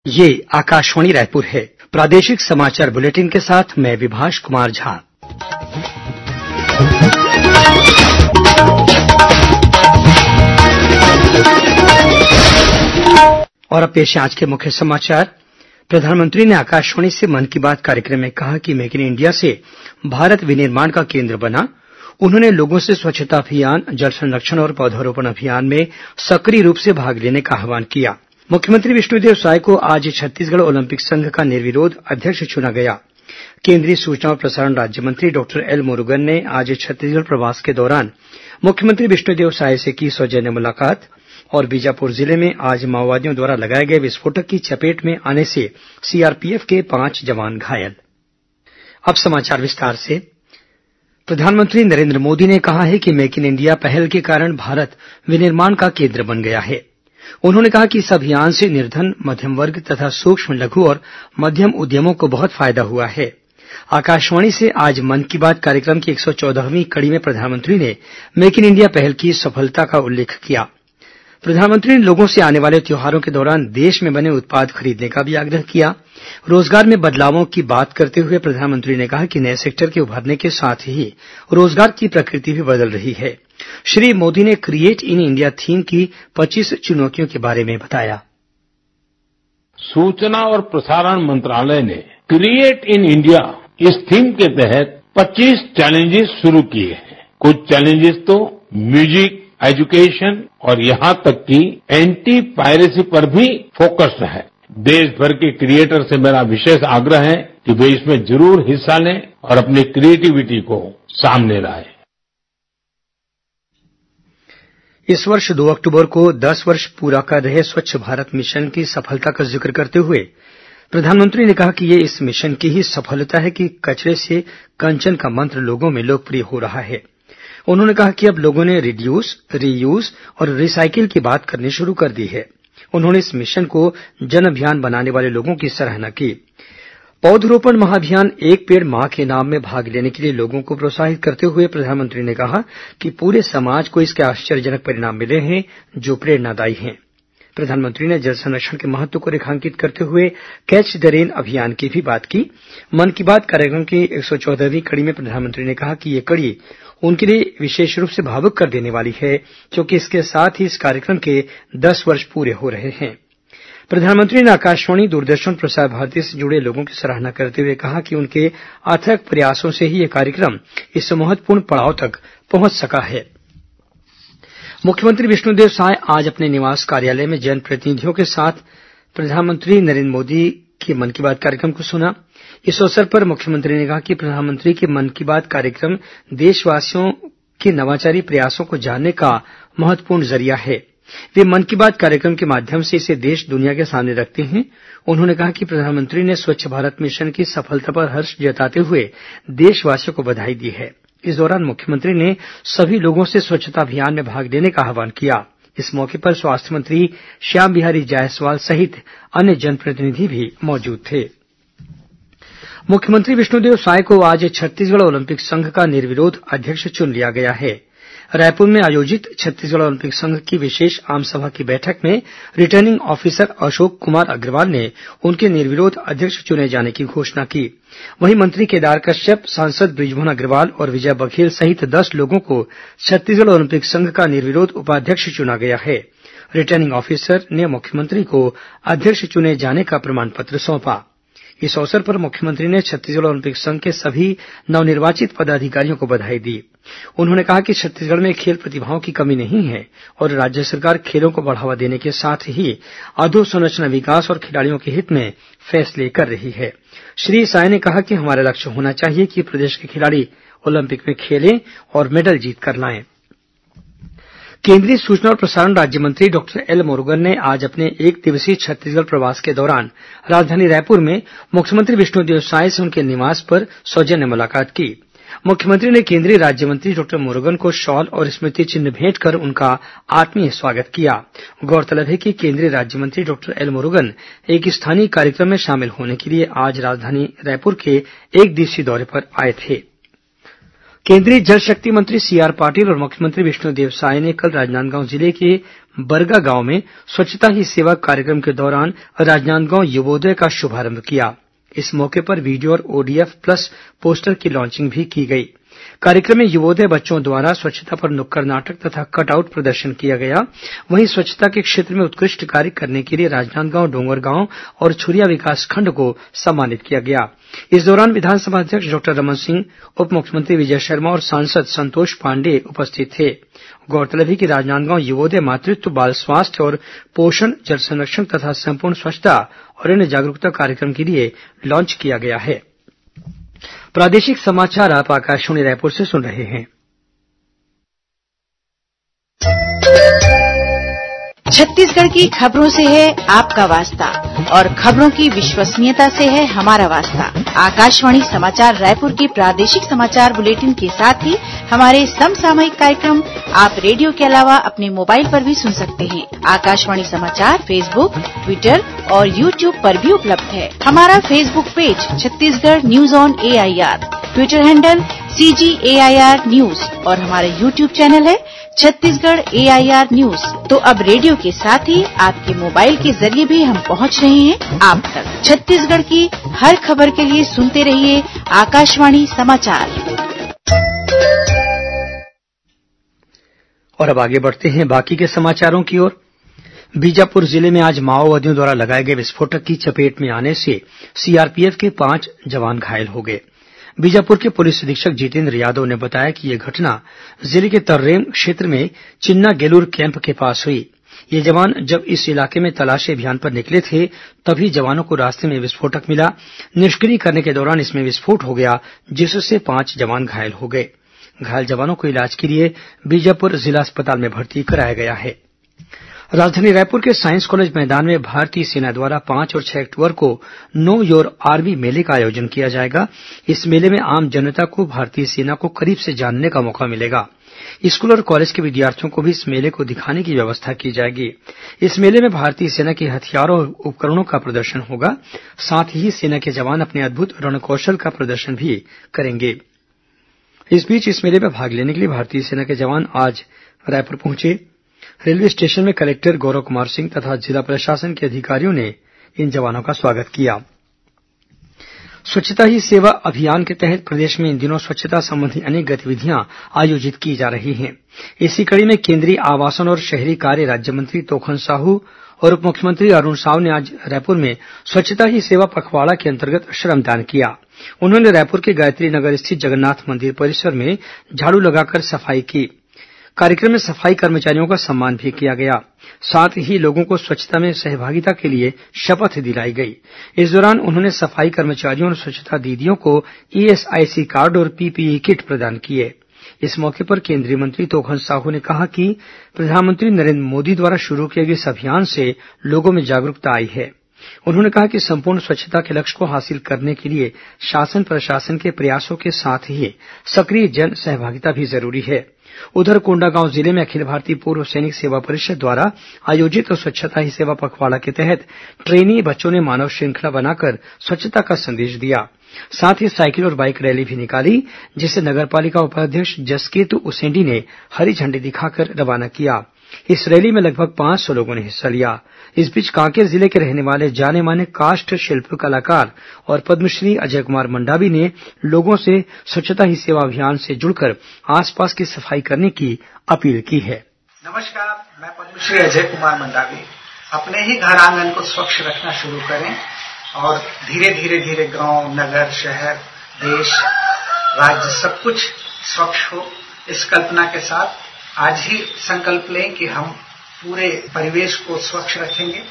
ये आकाशवाणी रायपुर है। प्रादेशिक समाचार बुलेटिन के साथ मैं विभाष कुमार झा। और अब पेश है आज के मुख्य समाचार। प्रधानमंत्री ने आकाशवाणी से मन की बात कार्यक्रम में कहा कि मेक इन इंडिया से भारत विनिर्माण का केंद्र बना। उन्होंने लोगों से स्वच्छता अभियान, जल संरक्षण और पौधारोपण अभियान में सक्रिय रूप से भाग लेने का आह्वान किया। मुख्यमंत्री विष्णुदेव साय को आज छत्तीसगढ़ ओलंपिक संघ का निर्विरोध अध्यक्ष चुना गया। केंद्रीय सूचना और प्रसारण राज्यमंत्री डॉक्टर एल मुरुगन ने आज छत्तीसगढ़ प्रवास के दौरान मुख्यमंत्री विष्णुदेव साय से की सौजन्य मुलाकात। और बीजापुर जिले में आज माओवादियों द्वारा लगाए गए विस्फोटक की चपेट में आने से सीआरपीएफ के 5 जवान घायल। अब समाचार विस्तार से। प्रधानमंत्री नरेंद्र मोदी ने कहा है कि मेक इन इंडिया पहल के कारण भारत विनिर्माण का केंद्र बन गया है। उन्होंने कहा कि इस अभियान से निर्धन, मध्यम वर्ग तथा सूक्ष्म, लघु और मध्यम उद्यमों को बहुत फायदा हुआ है। आकाशवाणी से आज मन की बात कार्यक्रम की 114वीं कड़ी में प्रधानमंत्री ने मेक इन इंडिया पहल की सफलता का उल्लेख किया। प्रधानमंत्री ने लोगों से आने वाले त्योहारों के दौरान देश में बने उत्पाद खरीदने का भी आग्रह किया। रोजगार में बदलावों की बात करते हुए प्रधानमंत्री ने कहा कि नए सेक्टर के उभरने के साथ ही रोजगार की प्रकृति भी बदल रही है। श्री मोदी ने क्रिएट इन इंडिया थीम की 25 चुनौतियों के बारे में बताया। सूचना और प्रसारण मंत्रालय ने क्रिएट इन इंडिया इस थीम के तहत 25 चैलेंजेस शुरू किए हैं। कुछ चैलेंजेस तो म्यूजिक, एजुकेशन और यहां तक कि एंटी पायरेसी पर भी फोकस्ड है। देश भर के क्रिएटर से मेरा विशेष आग्रह है कि वे इसमें जरूर हिस्सा लें और अपनी क्रिएटिविटी को सामने लाएं। इस वर्ष 2 अक्टूबर को 10 वर्ष पूरा कर रहे स्वच्छ भारत मिशन की सफलता का जिक्र करते हुए प्रधानमंत्री ने कहा कि ये इस मिशन की ही सफलता है कि कचरे से कंचन का मंत्र लोगों में लोकप्रिय हो रहा है। उन्होंने कहा कि अब लोगों ने रिड्यूस, रीयूज और रिसाइकिल की बात करनी शुरू कर दी है। उन्होंने इस मिशन को जन अभियान बनाने वाले लोगों की सराहना की। पौधरोपण महाअभियान एक पेड़ मां के नाम में भाग लेने के लिए लोगों को प्रोत्साहित करते हुए प्रधानमंत्री ने कहा कि पूरे समाज को इसके आश्चर्यजनक परिणाम मिले हैं जो प्रेरणादायी हैं। प्रधानमंत्री ने जल संरक्षण के महत्व को रेखांकित करते हुए कैच द रेन अभियान की भी बात की। मन की बात कार्यक्रम की 114वीं कड़ी में प्रधानमंत्री ने कहा कि ये कड़ी उनके लिए विशेष रूप से भावुक कर देने वाली है क्योंकि इसके साथ ही इस कार्यक्रम के 10 वर्ष पूरे हो रहे हैं। प्रधानमंत्री ने आकाशवाणी, दूरदर्शन, प्रसार भारती से जुड़े लोगों की सराहना करते हुए कहा कि उनके अथक प्रयासों से ही यह कार्यक्रम इस महत्वपूर्ण पड़ाव तक पहुंच सका है। मुख्यमंत्री विष्णुदेव साय आज अपने निवास कार्यालय में जनप्रतिनिधियों के साथ प्रधानमंत्री नरेंद्र मोदी की मन की बात कार्यक्रम को सुना। इस अवसर पर मुख्यमंत्री ने कहा कि प्रधानमंत्री के मन की बात कार्यक्रम देशवासियों के नवाचारी प्रयासों को जानने का महत्वपूर्ण जरिया है। वे मन की बात कार्यक्रम के माध्यम से इसे देश दुनिया के सामने रखते हैं। उन्होंने कहा कि प्रधानमंत्री ने स्वच्छ भारत मिशन की सफलता पर हर्ष जताते हुए देशवासियों को बधाई दी है। इस दौरान मुख्यमंत्री ने सभी लोगों से स्वच्छता अभियान में भाग लेने का आह्वान किया। इस मौके पर स्वास्थ्य मंत्री श्याम बिहारी जायसवाल सहित अन्य जनप्रतिनिधि भी मौजूद थे। मुख्यमंत्री विष्णुदेव साय को आज छत्तीसगढ़ ओलंपिक संघ का निर्विरोध अध्यक्ष चुन लिया गया है। रायपुर में आयोजित छत्तीसगढ़ ओलंपिक संघ की विशेष आमसभा की बैठक में रिटर्निंग ऑफिसर अशोक कुमार अग्रवाल ने उनके निर्विरोध अध्यक्ष चुने जाने की घोषणा की। वहीं मंत्री केदार कश्यप, सांसद बृजमोहन अग्रवाल और विजय बघेल सहित 10 लोगों को छत्तीसगढ़ ओलंपिक संघ का निर्विरोध उपाध्यक्ष चुना गया है। रिटर्निंग ऑफिसर ने मुख्यमंत्री को अध्यक्ष चुने जाने का प्रमाण पत्र सौंपा। इस अवसर पर मुख्यमंत्री ने छत्तीसगढ़ ओलंपिक संघ के सभी नवनिर्वाचित पदाधिकारियों को बधाई दी। उन्होंने कहा कि छत्तीसगढ़ में खेल प्रतिभाओं की कमी नहीं है और राज्य सरकार खेलों को बढ़ावा देने के साथ ही अधोसंरचना विकास और खिलाड़ियों के हित में फैसले कर रही है। श्री साय ने कहा कि हमारा लक्ष्य होना चाहिए कि प्रदेश के खिलाड़ी ओलंपिक में खेलें और मेडल जीतकर लाएं। केंद्रीय सूचना और प्रसारण राज्य मंत्री डॉक्टर एल मुरुगन ने आज अपने 1 दिवसीय छत्तीसगढ़ प्रवास के दौरान राजधानी रायपुर में मुख्यमंत्री विष्णुदेव साय से उनके निवास पर सौजन्य मुलाकात की। मुख्यमंत्री ने केंद्रीय राज्य मंत्री डॉक्टर मुरुगन को शॉल और स्मृति चिन्ह भेंट कर उनका आत्मीय स्वागत किया। गौरतलब है कि केंद्रीय राज्य मंत्री डॉक्टर एल मुरुगन एक स्थानीय कार्यक्रम में शामिल होने के लिए आज राजधानी रायपुर के 1 दिवसीय दौरे पर आए थे। केंद्रीय जल शक्ति मंत्री सीआर पाटिल और मुख्यमंत्री विष्णुदेव साय ने कल राजनांदगांव जिले के बरगा गांव में स्वच्छता ही सेवा कार्यक्रम के दौरान राजनांदगांव युवोदय का शुभारंभ किया। इस मौके पर वीडियो और ओडीएफ प्लस पोस्टर की लॉन्चिंग भी की गई। कार्यक्रम में युवोदय बच्चों द्वारा स्वच्छता पर नुक्कड़ नाटक तथा कटआउट प्रदर्शन किया गया। वहीं स्वच्छता के क्षेत्र में उत्कृष्ट कार्य करने के लिए राजनांदगांव, डोंगरगांव और छुरिया विकासखंड को सम्मानित किया गया। इस दौरान विधानसभा अध्यक्ष डॉक्टर रमन सिंह, उप मुख्यमंत्री विजय शर्मा और सांसद संतोष पांडेय उपस्थित थे। गौरतलब है कि राजनांदगांव युवोदय मातृत्व, बाल स्वास्थ्य और पोषण, जल संरक्षण तथा संपूर्ण स्वच्छता और अन्य जागरूकता कार्यक्रम के लिए लॉन्च किया गया है। प्रादेशिक समाचार आप आकाशवाणी रायपुर से सुन रहे हैं। छत्तीसगढ़ की खबरों से है आपका वास्ता और खबरों की विश्वसनीयता से है हमारा वास्ता। आकाशवाणी समाचार रायपुर के प्रादेशिक समाचार बुलेटिन के साथ ही हमारे समसामयिक कार्यक्रम आप रेडियो के अलावा अपने मोबाइल पर भी सुन सकते हैं। आकाशवाणी समाचार फेसबुक, ट्विटर और यूट्यूब पर भी उपलब्ध है। हमारा Facebook page Chhattisgarh news on AIR, Twitter handle CGAIR news और हमारा यूट्यूब चैनल है छत्तीसगढ़ AIR न्यूज। तो अब रेडियो के साथ ही आपके मोबाइल के जरिए भी हम पहुंच रहे हैं आप तक। छत्तीसगढ़ की हर खबर के लिए सुनते रहिए आकाशवाणी समाचार। और अब आगे बढ़ते हैं बाकी के समाचारों की ओर। बीजापुर जिले में आज माओवादियों द्वारा लगाए गए विस्फोटक की चपेट में आने से सीआरपीएफ के 5 जवान घायल हो गए। बीजापुर के पुलिस अधीक्षक जितेंद्र यादव ने बताया कि यह घटना जिले के तर्रेम क्षेत्र में चिन्ना गेलूर कैंप के पास हुई। ये जवान जब इस इलाके में तलाशी अभियान पर निकले थे तभी जवानों को रास्ते में विस्फोटक मिला। निष्क्रिय करने के दौरान इसमें विस्फोट हो गया, जिससे 5 जवान घायल हो गए। घायल जवानों को इलाज के लिए बीजापुर जिला अस्पताल में भर्ती कराया गया है। राजधानी रायपुर के साइंस कॉलेज मैदान में भारतीय सेना द्वारा 5 और 6 अक्टूबर को नो योर आर्मी मेले का आयोजन किया जाएगा। इस मेले में आम जनता को भारतीय सेना को करीब से जानने का मौका मिलेगा। स्कूल और कॉलेज के विद्यार्थियों को भी इस मेले को दिखाने की व्यवस्था की जाएगी। इस मेले में भारतीय सेना के हथियारों और उपकरणों का प्रदर्शन होगा। साथ ही सेना के जवान अपने अद्भुत रणकौशल का प्रदर्शन भी करेंगे। इस बीच इस मेले में भाग लेने के लिए भारतीय सेना के जवान आज रायपुर पहुंचे। रेलवे स्टेशन में कलेक्टर गौरव कुमार सिंह तथा जिला प्रशासन के अधिकारियों ने इन जवानों का स्वागत किया। स्वच्छता ही सेवा अभियान के तहत प्रदेश में इन दिनों स्वच्छता संबंधी अनेक गतिविधियां आयोजित की जा रही हैं। इसी कड़ी में केंद्रीय आवासन और शहरी कार्य राज्यमंत्री तोखन साहू और उप मुख्यमंत्री अरुण साव ने आज रायपुर में स्वच्छता ही सेवा पखवाड़ा के अंतर्गत श्रमदान किया। उन्होंने रायपुर के गायत्री नगर स्थित जगन्नाथ मंदिर परिसर में झाड़ू लगाकर सफाई की। कार्यक्रम में सफाई कर्मचारियों का सम्मान भी किया गया। साथ ही लोगों को स्वच्छता में सहभागिता के लिए शपथ दिलाई गई। इस दौरान उन्होंने सफाई कर्मचारियों और स्वच्छता दीदियों को ESIC कार्ड और PPE किट प्रदान किए। इस मौके पर केंद्रीय मंत्री तोखन साहू ने कहा कि प्रधानमंत्री नरेंद्र मोदी द्वारा शुरू किए गए इस अभियान से लोगों में जागरूकता आई है। उन्होंने कहा कि संपूर्ण स्वच्छता के लक्ष्य को हासिल करने के लिए शासन प्रशासन के प्रयासों के साथ ही सक्रिय जन सहभागिता भी जरूरी है। उधर कोंडागांव जिले में अखिल भारतीय पूर्व सैनिक सेवा परिषद द्वारा आयोजित स्वच्छता ही सेवा पखवाड़ा के तहत ट्रेनी बच्चों ने मानव श्रृंखला बनाकर स्वच्छता का संदेश दिया। साथ ही साइकिल और बाइक रैली भी निकाली, जिसे नगर पालिका उपाध्यक्ष जसकीर्त उसेंडी ने हरी झंडी दिखाकर रवाना किया। इस रैली में लगभग 500 लोगों ने हिस्सा लिया। इस बीच कांकेर जिले के रहने वाले जाने माने काष्ठ शिल्प कलाकार और पद्मश्री अजय कुमार मंडावी ने लोगों से स्वच्छता ही सेवा अभियान से जुड़कर आसपास की सफाई करने की अपील की है। नमस्कार, मैं पद्मश्री अजय कुमार मंडावी। अपने ही घर आंगन को स्वच्छ रखना शुरू करें और धीरे धीरे गांव, नगर, शहर, देश, राज्य सब कुछ स्वच्छ हो। इस कल्पना के साथ आज ही संकल्प लें कि हम पूरे परिवेश को स्वच्छ रखेंगे।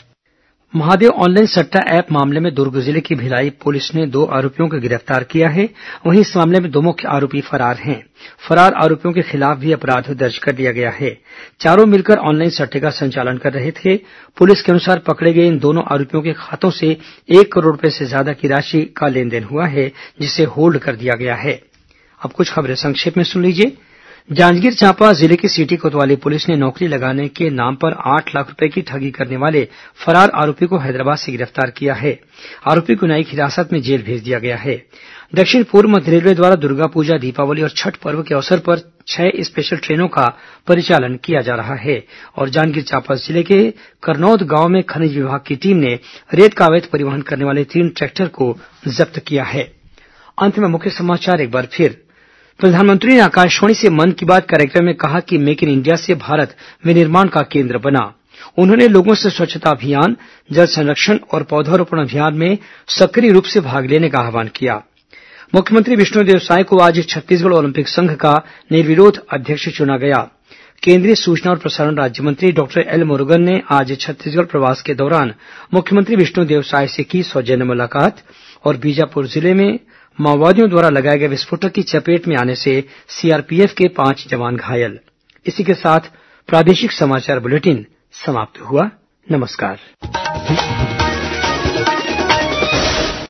महादेव ऑनलाइन सट्टा ऐप मामले में दुर्ग जिले की भिलाई पुलिस ने 2 आरोपियों को गिरफ्तार किया है। वहीं इस मामले में 2 मुख्य आरोपी फरार हैं। फरार आरोपियों के खिलाफ भी अपराध दर्ज कर लिया गया है। चारों मिलकर ऑनलाइन सट्टे का संचालन कर रहे थे। पुलिस के अनुसार पकड़े गए इन दोनों आरोपियों के खातों से 1 करोड़ रुपए से ज्यादा की राशि का लेनदेन हुआ है, जिसे होल्ड कर दिया गया है। अब कुछ खबरें संक्षेप में सुन लीजिए। जांजगीर चांपा जिले की सिटी कोतवाली पुलिस ने नौकरी लगाने के नाम पर 8 लाख रूपये की ठगी करने वाले फरार आरोपी को हैदराबाद से गिरफ्तार किया है। आरोपी को न्यायिक हिरासत में जेल भेज दिया गया है। दक्षिण पूर्व मध्य रेलवे द्वारा दुर्गा पूजा, दीपावली और छठ पर्व के अवसर पर 6 स्पेशल ट्रेनों का परिचालन किया जा रहा है और जांजगीर चांपा जिले के करनौद गांव में खनिज विभाग की टीम ने रेत का अवैध परिवहन करने वाले 3 ट्रैक्टर को जब्त किया है। अंत में मुख्य समाचार एक बार फिर। प्रधानमंत्री ने आकाशवाणी से मन की बात कार्यक्रम में कहा कि मेक इन इंडिया से भारत विनिर्माण का केंद्र बना। उन्होंने लोगों से स्वच्छता अभियान, जल संरक्षण और पौधारोपण अभियान में सक्रिय रूप से भाग लेने का आह्वान किया। मुख्यमंत्री विष्णुदेव साय को आज छत्तीसगढ़ ओलंपिक संघ का निर्विरोध अध्यक्ष चुना गया। केंद्रीय सूचना और प्रसारण राज्यमंत्री डॉक्टर एल मुरुगन ने आज छत्तीसगढ़ प्रवास के दौरान मुख्यमंत्री विष्णुदेव साय से की सौजन्य मुलाकात और बीजापुर जिले में माओवादियों द्वारा लगाए गए विस्फोटक की चपेट में आने से सीआरपीएफ के 5 जवान घायल। इसी के साथ प्रादेशिक समाचार बुलेटिन समाप्त हुआ। नमस्कार।